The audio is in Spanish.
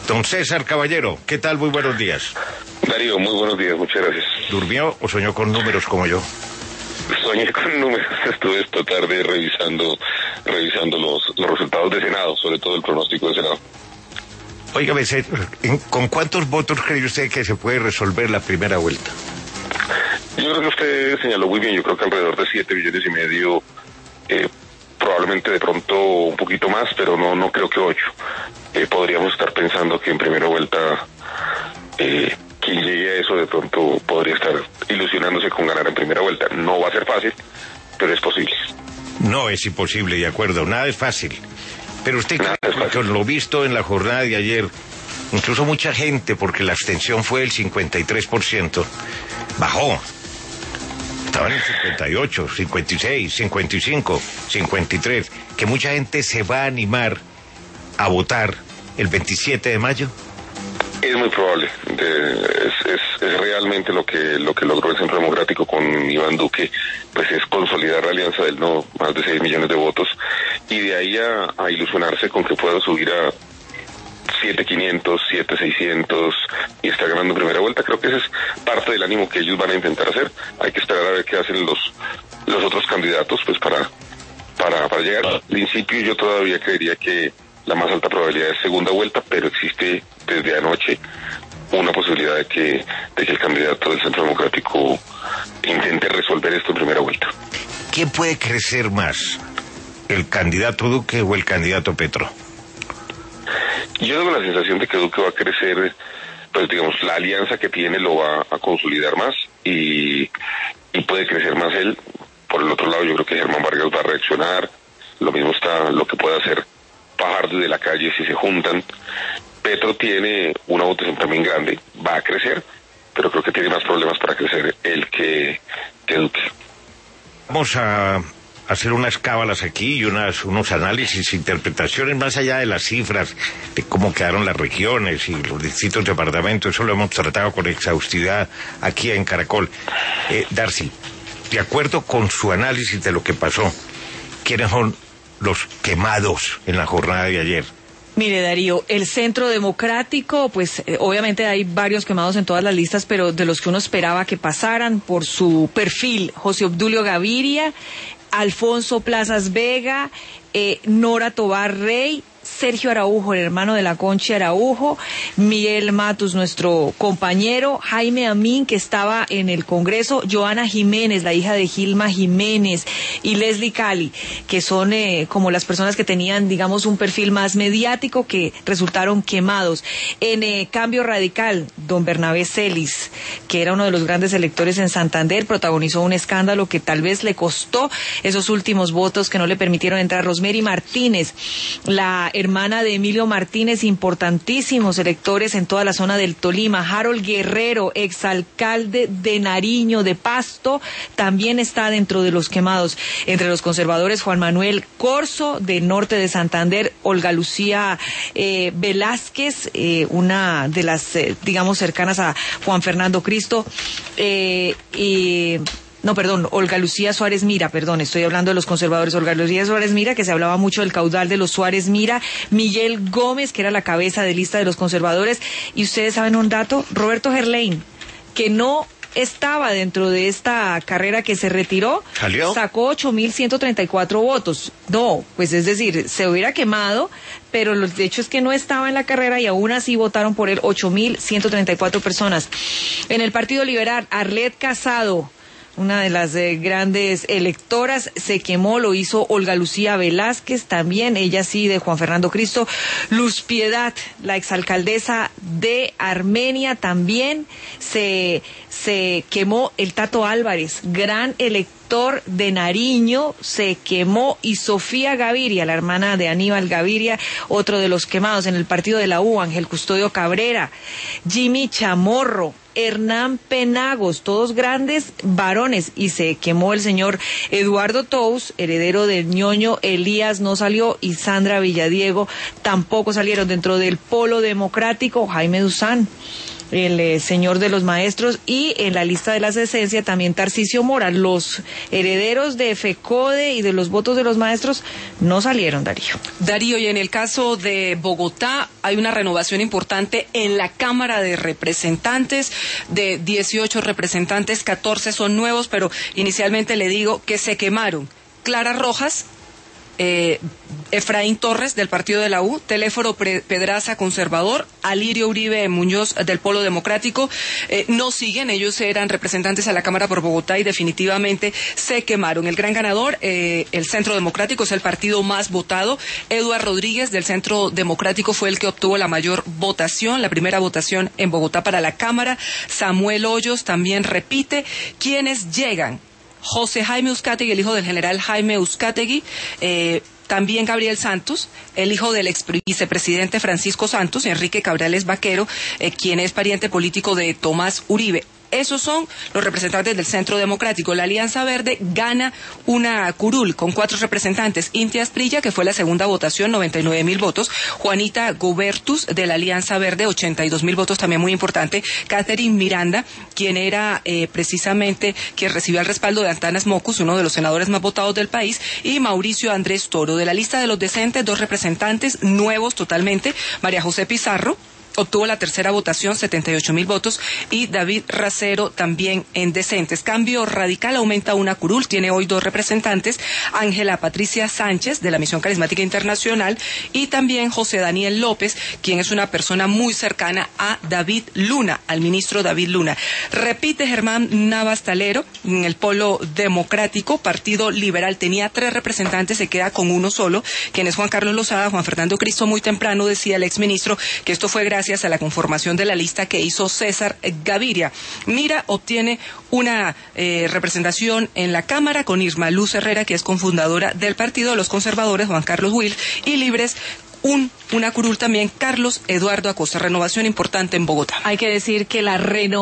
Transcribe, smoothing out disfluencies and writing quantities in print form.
Don César Caballero, ¿qué tal? Muy buenos días. Darío, muy buenos días, muchas gracias. ¿Durmió o soñó con números como yo? Soñé con números, estuve esta tarde revisando los resultados de Senado, sobre todo el pronóstico de Senado. Óigame, ¿con cuántos votos cree usted que se puede resolver la primera vuelta? Yo creo que usted señaló muy bien, yo creo que alrededor de 7,5 millones, probablemente de pronto un poquito más, pero no creo que 8. Podríamos estar pensando que en primera vuelta quien llegue a eso de pronto podría estar ilusionándose con ganar en primera vuelta. No va a ser fácil, pero es posible. No es imposible, de acuerdo, nada es fácil. Pero usted cree, con lo visto en la jornada de ayer, incluso mucha gente, porque la abstención fue del 53%, bajó. Estaban en 58, 56, 55, 53. Que mucha gente se va a animar a votar el 27 de mayo. Es muy probable. Es realmente lo que logró el Centro Democrático con Iván Duque, pues es consolidar la alianza del no, más de 6 millones de votos, y de ahí a ilusionarse con que pueda subir a 7,500, 7,600 y estar ganando primera vuelta. Creo que ese es parte del ánimo que ellos van a intentar hacer. Hay que esperar a ver qué hacen los otros candidatos, pues para llegar. Al principio yo todavía creería que la más alta probabilidad es segunda vuelta, pero existe desde anoche una posibilidad de que el candidato del Centro Democrático intente resolver esto en primera vuelta. ¿Quién puede crecer más? ¿El candidato Duque o el candidato Petro? Yo tengo la sensación de que Duque va a crecer, pues digamos, la alianza que tiene lo va a consolidar más y puede crecer más él. Por el otro lado, yo creo que Germán Vargas va a reaccionar. Lo mismo está lo que puede hacer Fajardo de la Calle si se juntan. Petro tiene una votación también grande, va a crecer, pero creo que tiene más problemas para crecer él que Duque. Vamos a hacer unas cábalas aquí y unos análisis, interpretaciones más allá de las cifras, de cómo quedaron las regiones y los distintos departamentos. Eso lo hemos tratado con exhaustividad aquí en Caracol. Darcy, de acuerdo con su análisis de lo que pasó, ¿quiénes son los quemados en la jornada de ayer? Mire, Darío, el Centro Democrático, pues obviamente hay varios quemados en todas las listas, pero de los que uno esperaba que pasaran por su perfil: José Obdulio Gaviria, Alfonso Plazas Vega, Nora Tobar Rey, Sergio Araujo, el hermano de la Concha Araujo, Miguel Matus, nuestro compañero, Jaime Amín, que estaba en el Congreso, Joana Jiménez, la hija de Gilma Jiménez, y Leslie Cali, que son como las personas que tenían, digamos, un perfil más mediático, que resultaron quemados. En Cambio Radical, don Bernabé Celis, que era uno de los grandes electores en Santander, protagonizó un escándalo que tal vez le costó esos últimos votos que no le permitieron entrar. Rosemary Martínez, la hermana de Emilio Martínez, importantísimos electores en toda la zona del Tolima. Harold Guerrero, exalcalde de Nariño, de Pasto, también está dentro de los quemados. Entre los conservadores, Juan Manuel Corzo, del norte de Santander, Olga Lucía Velázquez, una de las, digamos, cercanas a Juan Fernando Cristo, Olga Lucía Suárez Mira, estoy hablando de los conservadores. Olga Lucía Suárez Mira, que se hablaba mucho del caudal de los Suárez Mira. Miguel Gómez, que era la cabeza de lista de los conservadores. Y ustedes saben un dato: Roberto Gerlain, que no estaba dentro de esta carrera, que se retiró, ¿salió? Sacó 8,134 votos. No, pues es decir, se hubiera quemado, pero el hecho es que no estaba en la carrera y aún así votaron por él 8,134 personas. En el Partido Liberal, Arlet Casado, una de las grandes electoras, se quemó, lo hizo Olga Lucía Velázquez también, ella sí, de Juan Fernando Cristo. Luz Piedad, la exalcaldesa de Armenia, también se quemó. El Tato Álvarez, gran elector de Nariño, se quemó. Y Sofía Gaviria, la hermana de Aníbal Gaviria, otro de los quemados. En el partido de la U, Ángel Custodio Cabrera, Jimmy Chamorro, Hernán Penagos, todos grandes varones. Y se quemó el señor Eduardo Tous, heredero del ñoño Elías, no salió, y Sandra Villadiego tampoco salieron. Dentro del Polo Democrático, Jaime Duzán, el señor de los maestros, y en la lista de la esencia también Tarcisio Mora. Los herederos de FECODE y de los votos de los maestros no salieron, Darío, y en el caso de Bogotá hay una renovación importante en la Cámara de Representantes. De 18 representantes, 14 son nuevos, pero inicialmente le digo que se quemaron Clara Rojas, Efraín Torres del partido de la U, Teléforo Pedraza conservador, Alirio Uribe Muñoz del Polo Democrático, no siguen, ellos eran representantes a la Cámara por Bogotá y definitivamente se quemaron. El gran ganador, el Centro Democrático, es el partido más votado. Eduardo Rodríguez del Centro Democrático fue el que obtuvo la mayor votación, la primera votación en Bogotá para la Cámara. Samuel Hoyos también repite. ¿Quiénes llegan? José Jaime Uzcategui, el hijo del general Jaime Uzcategui, también Gabriel Santos, el hijo del ex vicepresidente Francisco Santos, Enrique Cabrales Vaquero, quien es pariente político de Tomás Uribe. Esos son los representantes del Centro Democrático. La Alianza Verde gana una curul con 4 representantes. Inti Asprilla, que fue la segunda votación, 99.000 votos. Juanita Gobertus, de la Alianza Verde, 82.000 votos, también muy importante. Catherine Miranda, quien era precisamente quien recibió el respaldo de Antanas Mocus, uno de los senadores más votados del país. Y Mauricio Andrés Toro. De la lista de los decentes, 2 representantes nuevos totalmente. María José Pizarro obtuvo la tercera votación, 78.000 votos, y David Racero también en decentes. Cambio Radical aumenta una curul, tiene hoy 2 representantes, Ángela Patricia Sánchez de la Misión Carismática Internacional y también José Daniel López, quien es una persona muy cercana a David Luna, al ministro David Luna. Repite Germán Navas Talero en el Polo Democrático. Partido Liberal tenía 3 representantes, se queda con uno solo, quien es Juan Carlos Lozada. Juan Fernando Cristo muy temprano decía el exministro que esto fue gracias a la conformación de la lista que hizo César Gaviria. Mira obtiene una representación en la Cámara con Irma Luz Herrera, que es cofundadora del Partido de los Conservadores, Juan Carlos Will, y Libres una curul también, Carlos Eduardo Acosta. Renovación importante en Bogotá. Hay que decir que la renovación